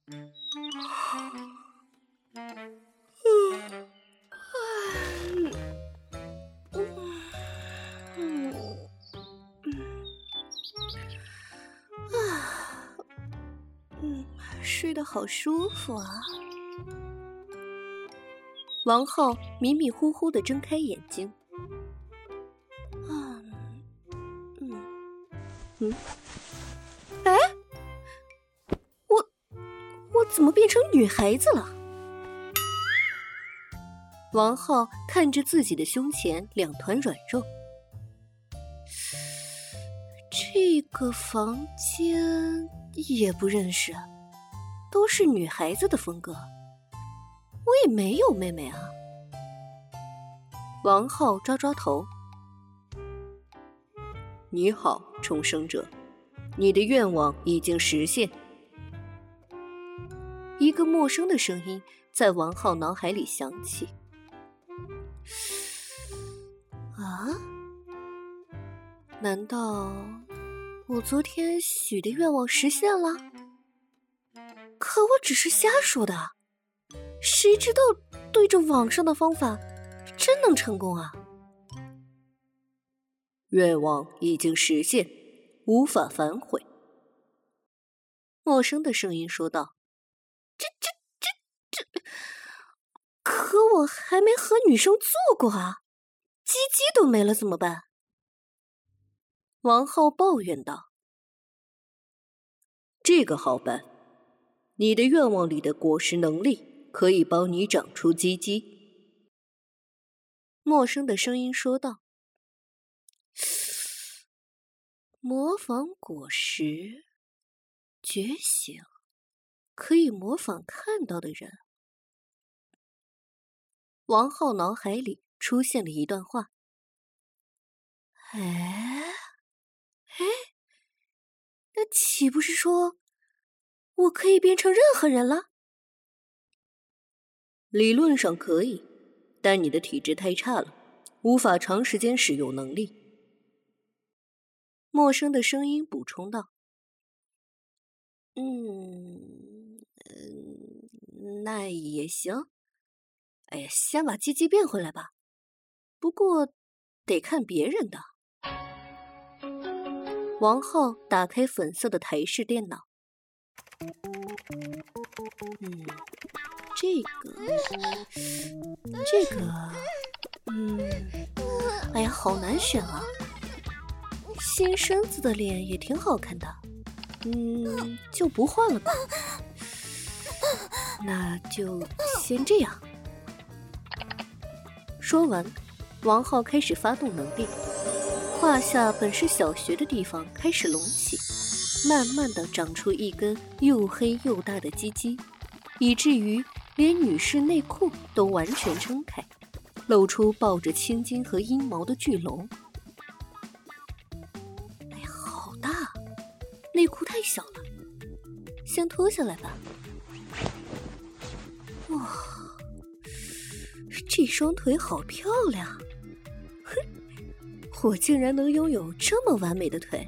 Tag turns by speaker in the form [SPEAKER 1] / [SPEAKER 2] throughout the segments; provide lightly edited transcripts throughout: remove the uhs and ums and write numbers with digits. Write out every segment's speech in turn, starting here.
[SPEAKER 1] 睡得好舒服啊。王浩迷迷糊糊地睁开眼睛。哎，我怎么变成女孩子了？王浩看着自己的胸前2团软肉。这个房间也不认识，都是女孩子的风格，我也没有妹妹啊。王浩抓抓头。
[SPEAKER 2] 你好，重生者，你的愿望已经实现。
[SPEAKER 1] 一个陌生的声音在王浩脑海里响起。啊？难道我昨天许的愿望实现了？可我只是瞎说的，谁知道对着网上的方法真能成功啊？
[SPEAKER 2] 愿望已经实现，无法反悔。
[SPEAKER 1] 陌生的声音说道。这，可我还没和女生做过啊，鸡鸡都没了怎么办？王浩抱怨道。
[SPEAKER 2] 这个好办，你的愿望里的果实能力可以帮你长出鸡鸡。
[SPEAKER 1] 陌生的声音说道。模仿果实，觉醒，可以模仿看到的人。王浩脑海里出现了一段话。那岂不是说我可以变成任何人了？
[SPEAKER 2] 理论上可以，但你的体质太差了，无法长时间使用能力。
[SPEAKER 1] 陌生的声音补充道。那也行。哎呀，先把鸡鸡变回来吧。不过得看别人的。王浩打开粉色的台式电脑。这个，哎呀，好难选啊。新生子的脸也挺好看的，就不换了吧。那就先这样。说完，王浩开始发动能力，胯下本是小穴的地方开始隆起，慢慢的长出一根又黑又大的鸡鸡，以至于连女士内裤都完全撑开，露出抱着青筋和阴毛的巨龙。哎呀，好大，内裤太小了，先脱下来吧。哇，这双腿好漂亮！哼，我竟然能拥有这么完美的腿。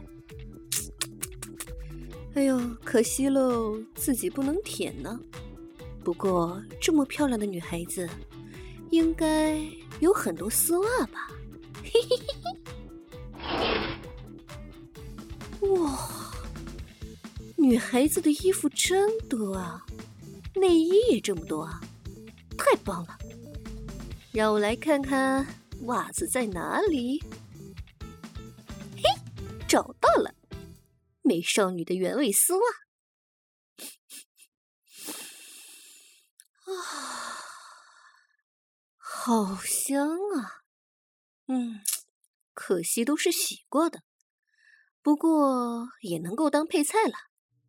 [SPEAKER 1] 哎呦，可惜喽，自己不能舔呢。不过这么漂亮的女孩子，应该有很多丝袜吧？嘿嘿嘿嘿！哇，女孩子的衣服真多啊，内衣也这么多啊，太棒了！让我来看看袜子在哪里。嘿，找到了，美少女的原味丝袜。好香啊！可惜都是洗过的，不过也能够当配菜了。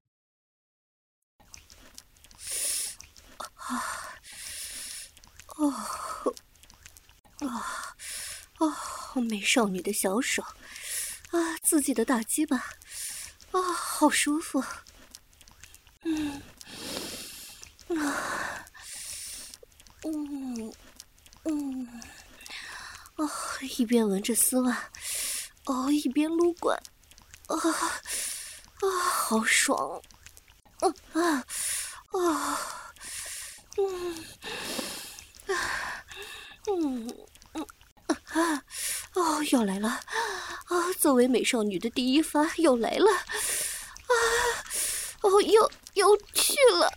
[SPEAKER 1] 美少女的小手啊，自己的大鸡巴啊，好舒服。一边闻着丝袜，一边撸管，好爽！ 要来了！啊，作为美少女的第一发又来了！啊，哦，又去了！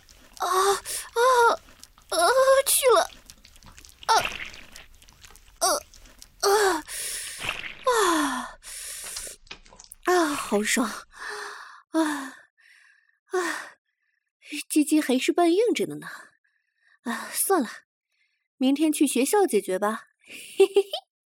[SPEAKER 1] 去了！好爽！鸡鸡还是半硬着的呢。算了，明天去学校解决吧。嘿嘿嘿。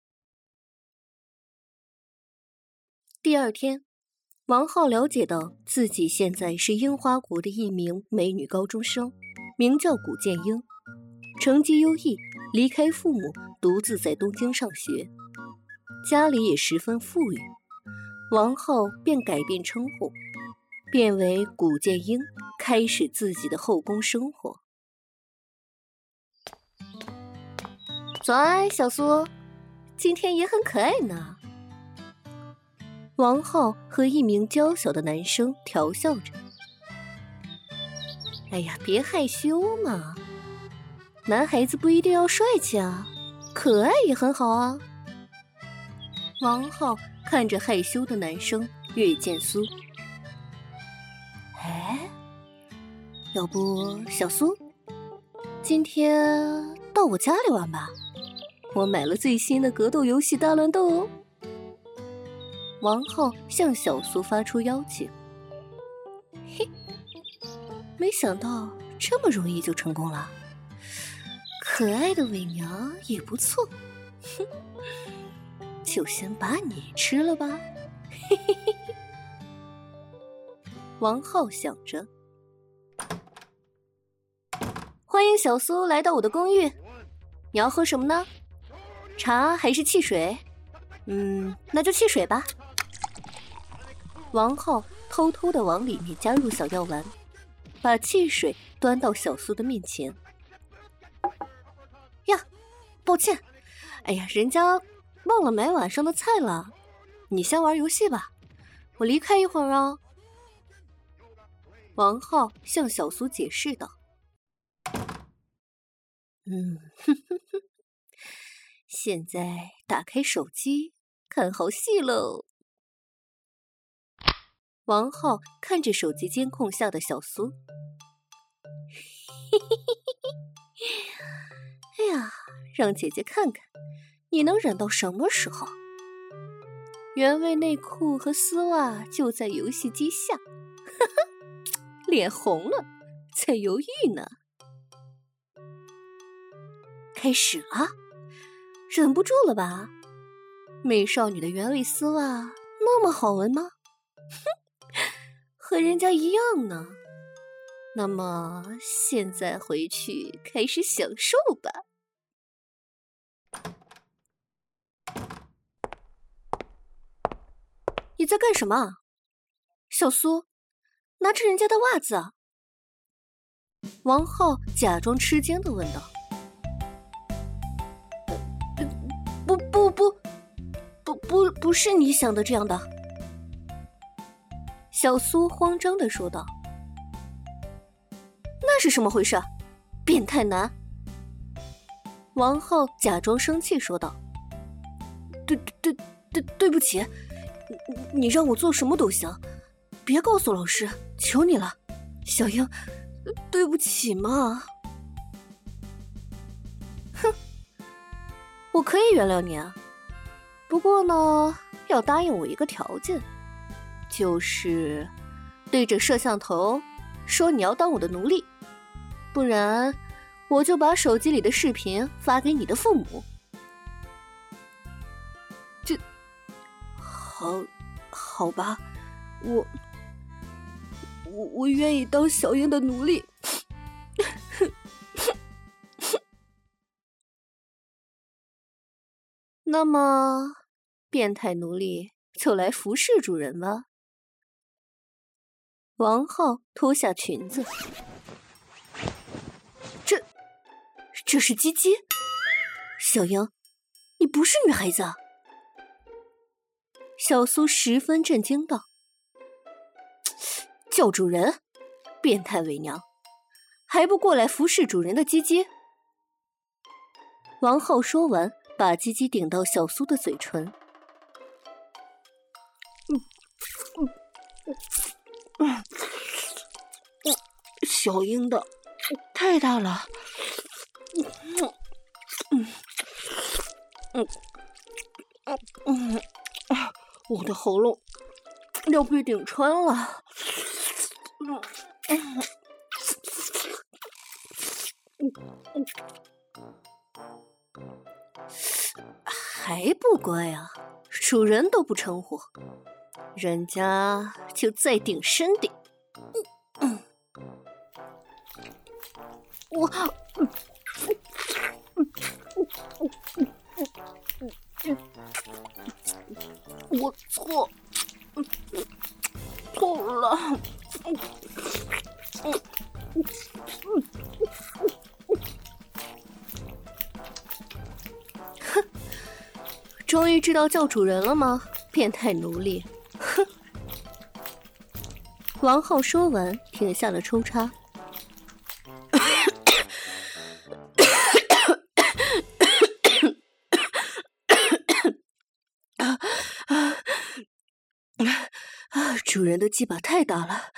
[SPEAKER 1] 第二天，王浩了解到自己现在是樱花国的一名美女高中生，名叫古剑英，成绩优异，离开父母，独自在东京上学，家里也十分富裕。王浩便改变称呼，变为古剑英，开始自己的后宫生活。早安，小苏，今天也很可爱呢。王浩和一名娇小的男生调笑着。哎呀，别害羞嘛，男孩子不一定要帅气啊，可爱也很好啊。王浩看着害羞的男生越见苏。哎，要不小苏，今天到我家里玩吧，我买了最新的格斗游戏大乱斗哦。王浩向小苏发出邀请。嘿，没想到这么容易就成功了，可爱的伪娘也不错，哼，就先把你吃了吧。嘿嘿嘿。王浩想着。欢迎小苏来到我的公寓，你要喝什么呢？茶还是汽水？那就汽水吧。王浩偷偷地往里面加入小药丸，把汽水端到小苏的面前。呀，抱歉，哎呀，人家忘了买晚上的菜了，你先玩游戏吧，我离开一会儿啊。王浩向小苏解释道。现在打开手机看好戏喽。王浩看着手机监控下的小苏，哎呀，让姐姐看看你能忍到什么时候。原味内裤和丝袜就在游戏机下，脸红了，在犹豫呢。开始了，忍不住了吧？美少女的原味丝袜那么好闻吗？哼，和人家一样呢。那么现在回去开始享受吧。你在干什么？小苏，拿着人家的袜子啊。王浩假装吃惊地问道。不是你想的这样的。小苏慌张地说道。那是什么回事？变态男！王浩假装生气说道。对不起，你让我做什么都行，别告诉老师，求你了，小英，对不起嘛。哼，我可以原谅你啊，不过呢，要答应我一个条件，就是对着摄像头说你要当我的奴隶，不然我就把手机里的视频发给你的父母。这，好吧，我愿意当小英的奴隶。那么，变态奴隶就来服侍主人吧。王浩脱下裙子，这是鸡鸡？小英，你不是女孩子啊？小苏十分震惊道：“叫主人，变态伪娘，还不过来服侍主人的鸡鸡？”王浩说完，把鸡鸡顶到小苏的嘴唇， 小鹰的太大了，我的喉咙要被顶穿了。
[SPEAKER 2] 还不乖啊？主人都不称呼，人家就再顶深点。
[SPEAKER 1] 我错了。
[SPEAKER 2] 哼，终于知道叫主人了吗？变态奴隶！哼！王浩说完，停下了抽插。主人的鸡巴太大了，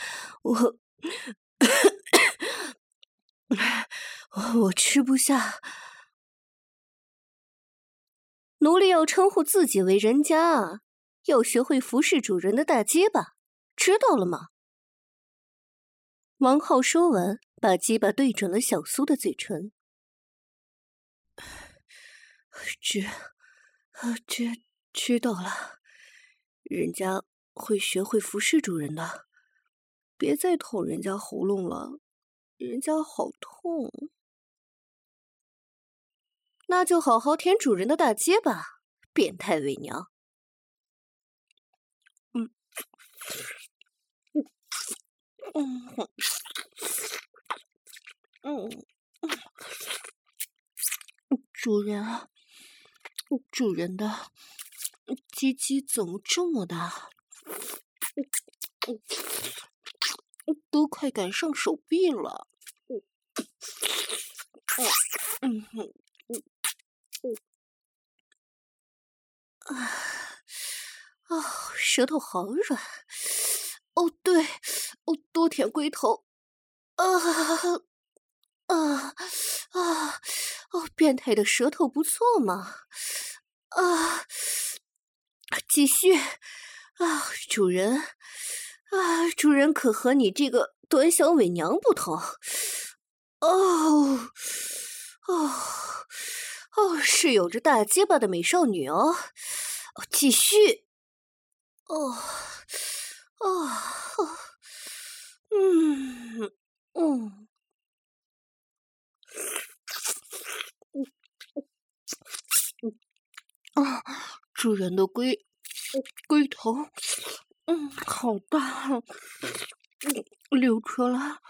[SPEAKER 2] 我吃不下。奴隶要称呼自己为人家啊，要学会服侍主人的大结巴，知道了吗？王浩说完，把鸡巴对准了小苏的嘴唇。知道了，人家会学会服侍主人的，别再捅人家喉咙了，人家好痛。那就好好舔主人的大结巴，变态伪娘。主人的鸡鸡怎么这么大？都快赶上手臂了。舌头好软。哦，对，多舔龟头。变态的舌头不错嘛。继续。主人可和你这个短小伪娘不同。是有着大结巴的美少女哦。继续。主人的龟头，好大，流出来，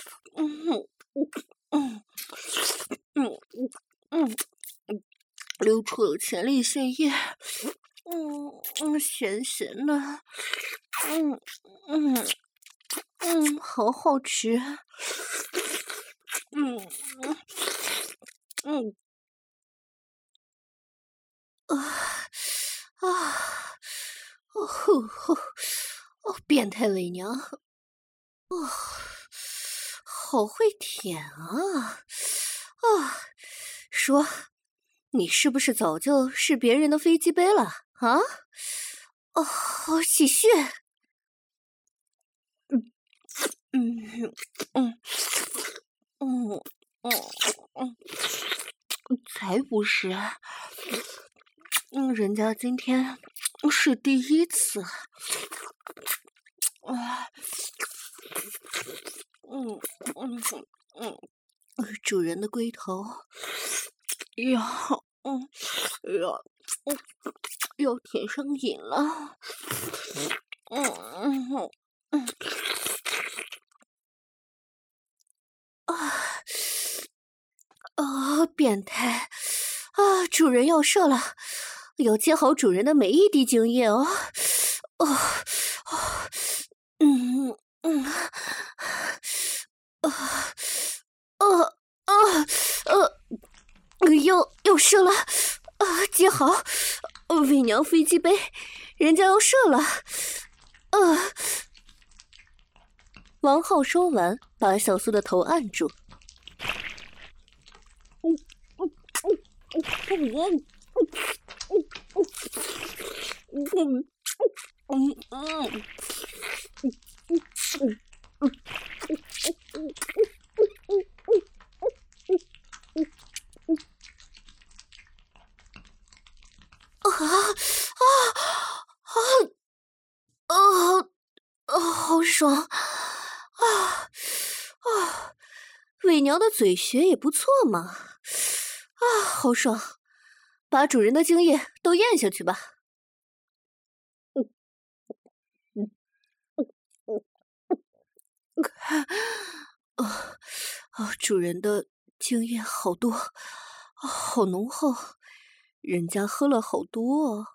[SPEAKER 2] 流出了前列腺液，咸咸的，好好吃，变态伪娘，好会舔啊！说，你是不是早就是别人的飞机杯了啊？继续。才不是。人家今天是第一次。主人的龟头要舔上瘾了。变态主人要射了，要接好主人的每一滴精液哦。要射了接好，伪娘飞机杯，人家要射了。
[SPEAKER 1] 王浩说完，把小苏的头按住。好爽！伪娘的嘴穴也不错嘛！好爽！把主人的精液都咽下去吧。主人的精液好多，好浓厚，人家喝了好多哦。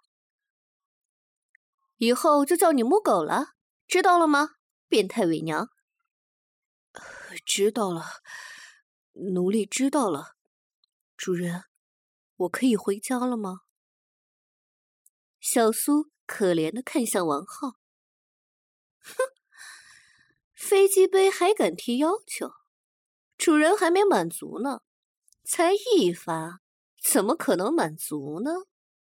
[SPEAKER 1] 以后就叫你母狗了，知道了吗？变态伪娘。知道了，奴隶知道了。主人，我可以回家了吗？小苏可怜地看向王浩。哼，飞机杯还敢提要求？主人还没满足呢，才一发，怎么可能满足呢？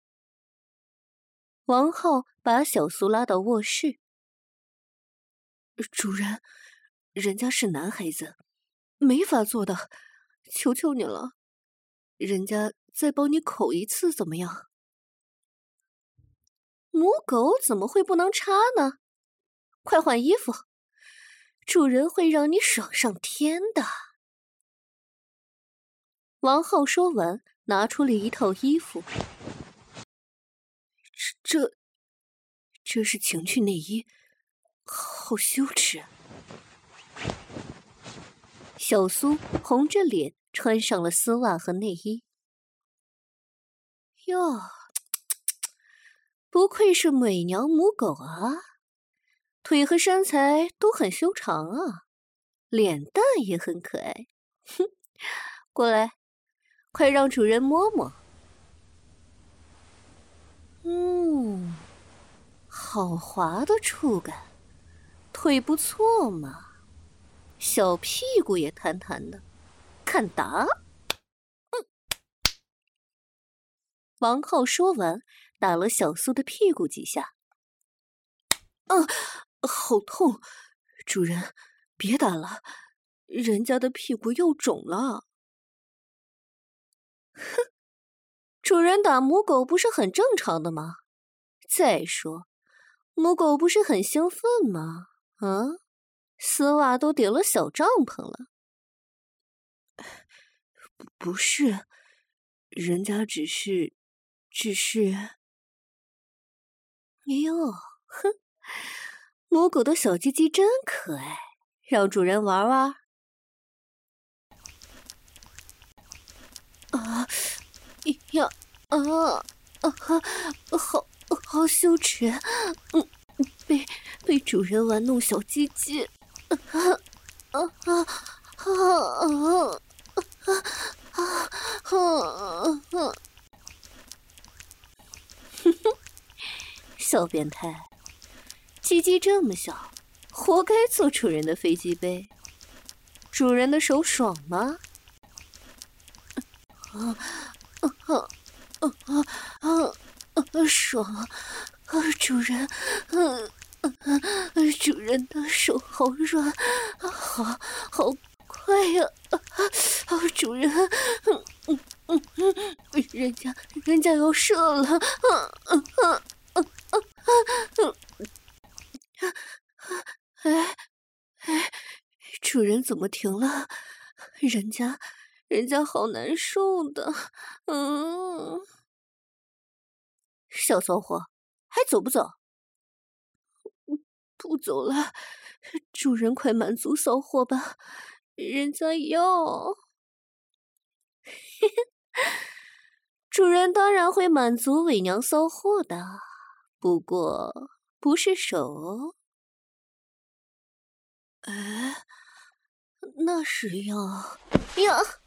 [SPEAKER 1] 王浩把小苏拉到卧室。主人，人家是男孩子，没法做的，求求你了，人家再帮你口一次怎么样？母狗怎么会不能插呢？快换衣服，主人会让你爽上天的。王浩说完，拿出了一套衣服。这是情趣内衣，好羞耻。小苏红着脸穿上了丝袜和内衣。哟，不愧是伪娘母狗啊，腿和身材都很修长啊，脸蛋也很可爱。哼，过来，快让主人摸摸。好滑的触感，腿不错嘛，小屁股也弹弹的，看打！王浩说完，打了小苏的屁股几下。好痛！主人，别打了，人家的屁股又肿了。哼，主人打母狗不是很正常的吗？再说，母狗不是很兴奋吗？丝袜都顶了小帐篷了。不是，人家只是……哎呦，哼，母狗的小鸡鸡真可爱，让主人玩玩。好羞耻！被主人玩弄小鸡鸡。小变态，鸡鸡这么小，活该做主人的飞机杯。主人的手爽吗？爽！主人，主人的手好软，好快呀！主人，人家要射了！主人怎么停了？人家好难受的。小骚货，还走不走？不走了，主人快满足骚货吧，人家要。主人当然会满足伪娘骚货的，不过不是手哦。那是要呀！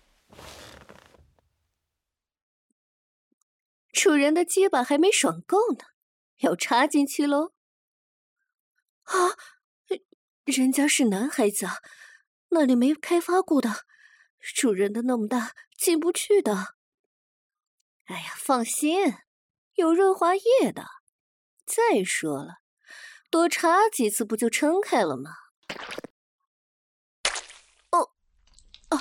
[SPEAKER 1] 主人的鸡巴还没爽够呢，要插进去喽。
[SPEAKER 2] 啊，人家是男孩子啊，那里没开发过的，主人的那么大进不去的。
[SPEAKER 1] 哎呀，放心，有润滑液的。再说了，多插几次不就撑开了吗？
[SPEAKER 2] 哦，啊，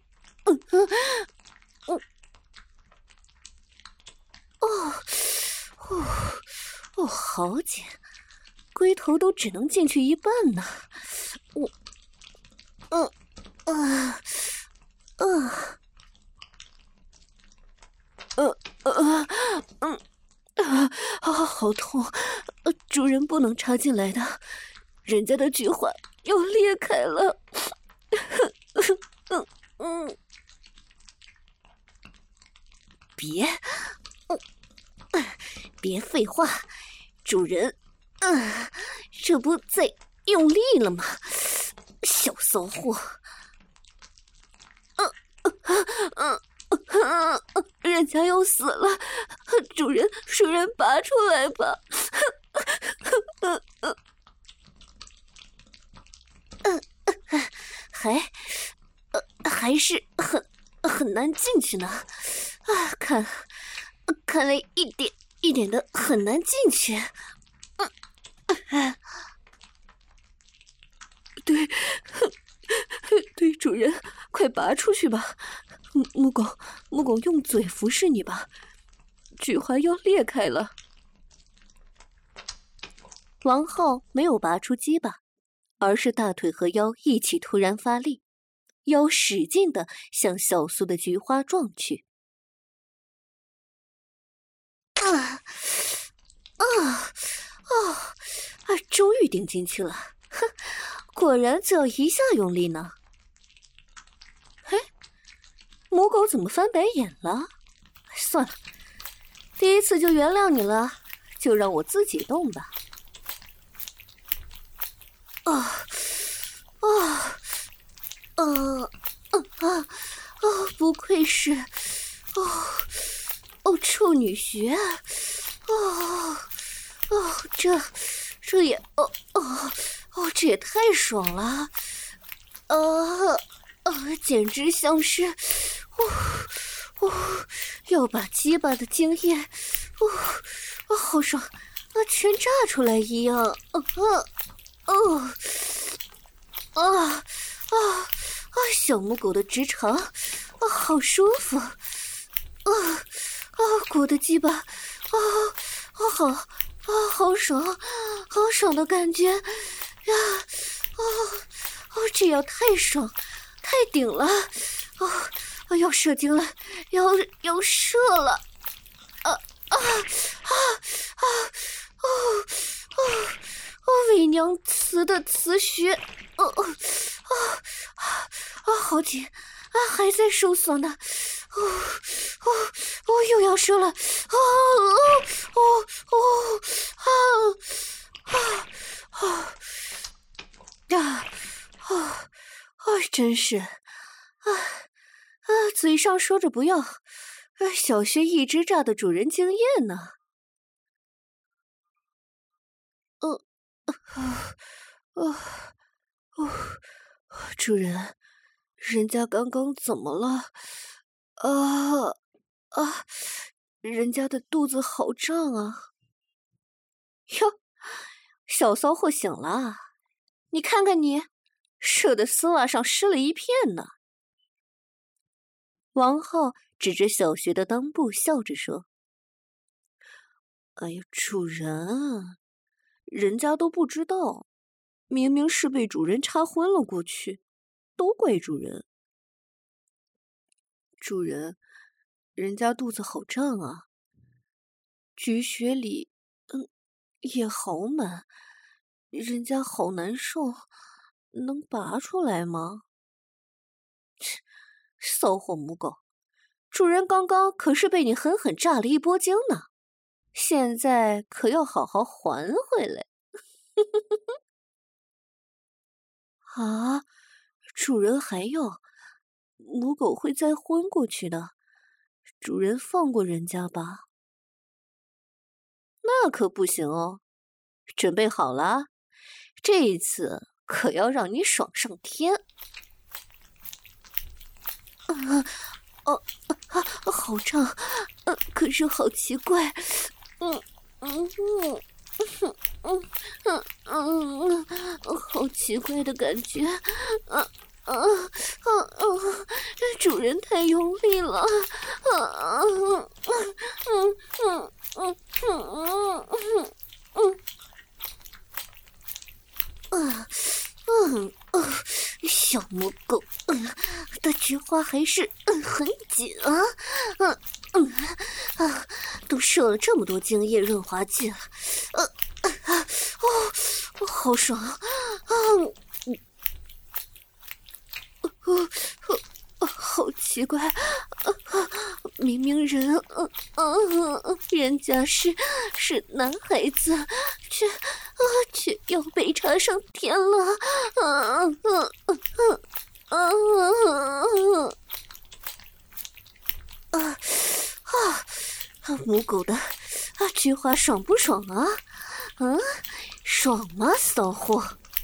[SPEAKER 1] 好紧，龟头都只能进去一半呢。
[SPEAKER 2] 好痛！主人不能插进来的，人家的菊花要裂开了。
[SPEAKER 1] 别废话，主人，这不在用力了吗？小骚货！
[SPEAKER 2] 人家要死了，主人拔出来吧。
[SPEAKER 1] 还是很难进去呢。看来一点的很难进去。
[SPEAKER 2] 对，主人，快拔出去吧。木狗用嘴服侍你吧，菊花要裂开了。
[SPEAKER 1] 王浩没有拔出鸡巴，而是大腿和腰一起突然发力，腰使劲地向小苏的菊花撞去。终于顶进去了，哼，果然就要一下用力呢。嘿，母狗怎么翻白眼了？算了，第一次就原谅你了，就让我自己动吧。不愧是处女穴，这也这也太爽了，简直像是要把鸡巴的精液好爽全炸出来一样，小母狗的直肠好舒服，鼓的鸡巴好爽，好爽的感觉呀！这样太爽，太顶了！要射精了，要射了！伪娘雌的雌穴，好紧，还在收缩呢，又要射了，真是，嘴上说着不要，小穴一直炸的主人惊艳呢。
[SPEAKER 2] 主人，人家刚刚怎么了？人家的肚子好胀啊！
[SPEAKER 1] 哟，小骚货醒了，你看看你，射的丝袜上湿了一片呢。王浩指着小穴的裆部笑着说：“
[SPEAKER 2] 哎呀，主人，人家都不知道，明明是被主人插昏了过去，都怪主人。主人，人家肚子好胀啊，菊穴里，也好满，人家好难受，能拔出来吗？”
[SPEAKER 1] 骚货母狗，主人刚刚可是被你狠狠炸了一波精呢，现在可要好好还回来。
[SPEAKER 2] 啊，主人还要，母狗会再昏过去的，主人放过人家吧。
[SPEAKER 1] 那可不行哦，准备好了， 这一次可要让你爽上天！好胀，可是好奇怪，好奇怪的感觉，主人太用力了，小母狗，的菊花还是很紧啊，都射了这么多精液润滑剂了，好爽啊！好奇怪，明明人家是男孩子，却要被插上天了，母狗的菊花爽不爽啊？爽吗，骚货？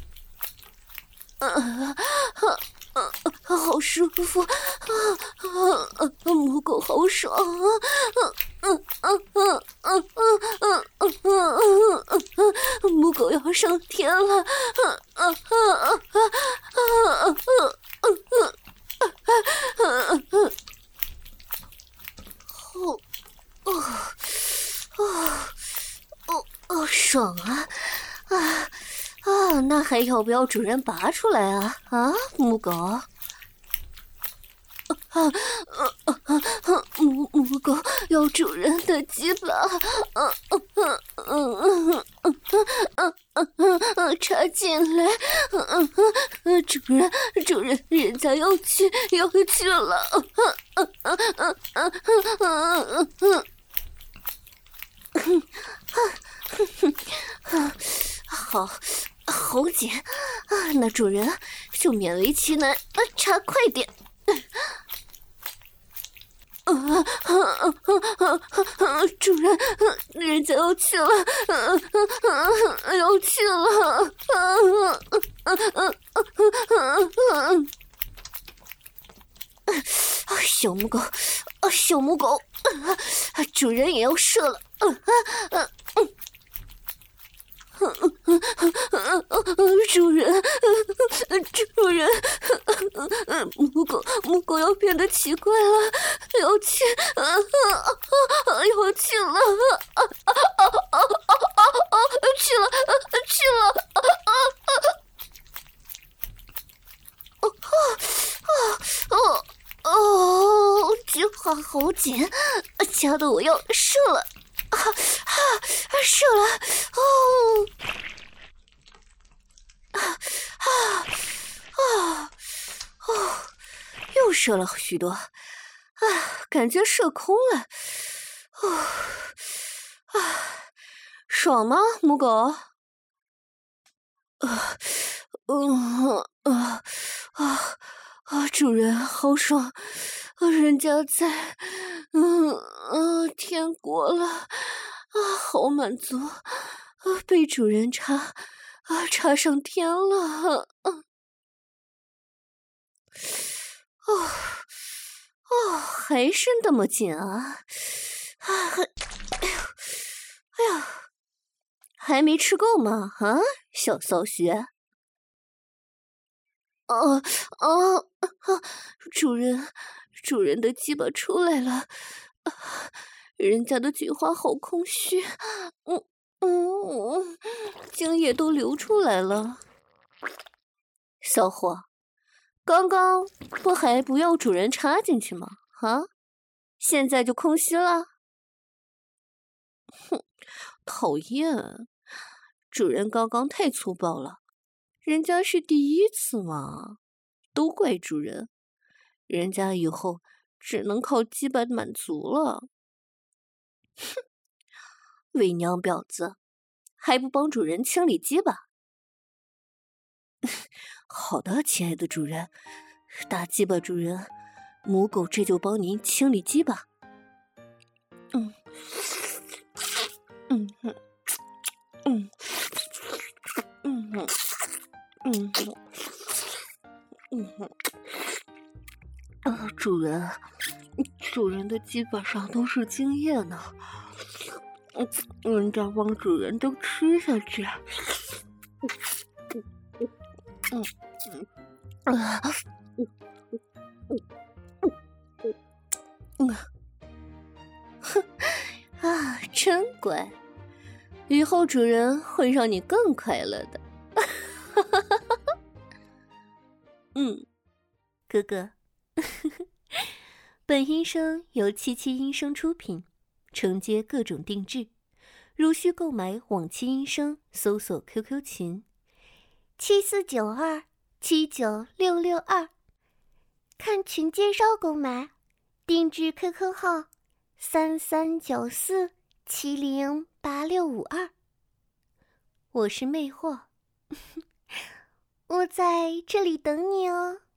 [SPEAKER 1] 好舒服，母狗好爽母狗要上天了，爽啊！那还要不要主人拔出来啊？母狗。母狗要主人的鸡巴，插进来，主人，人家要去了，好紧那主人就勉为其难，插快点。主人，人家要去了，小母狗，主人也要射了，主人，母狗要变得奇怪了，要去了，去了，菊花好紧，夹得我要射了，射了，又射了许多，感觉射空了，爽吗，母狗？主人好爽，人家在天国了，好满足，被主人插上天了，还是那么紧啊！哎呀，还没吃够吗？小骚穴。主人的鸡巴出来了，人家的菊花好空虚，精液都流出来了。骚货，刚刚不还不要主人插进去吗？现在就空虚了？哼，讨厌！主人刚刚太粗暴了，人家是第一次嘛，都怪主人，人家以后只能靠鸡巴满足了。哼，伪娘婊子，还不帮主人清理鸡巴？好的，亲爱的主人，大鸡巴主人，母狗这就帮您清理鸡巴。
[SPEAKER 2] 主人的鸡巴上都是精液呢，人家帮主人都吃下去。
[SPEAKER 1] 真乖，以后主人会让你更快乐的。哥哥。本音声由七七音声出品，承接各种定制，如需购买往期音声，搜索 QQ 群7492796662，看群介绍购买，定制 QQ 号3394708652。我是魅惑，我在这里等你哦。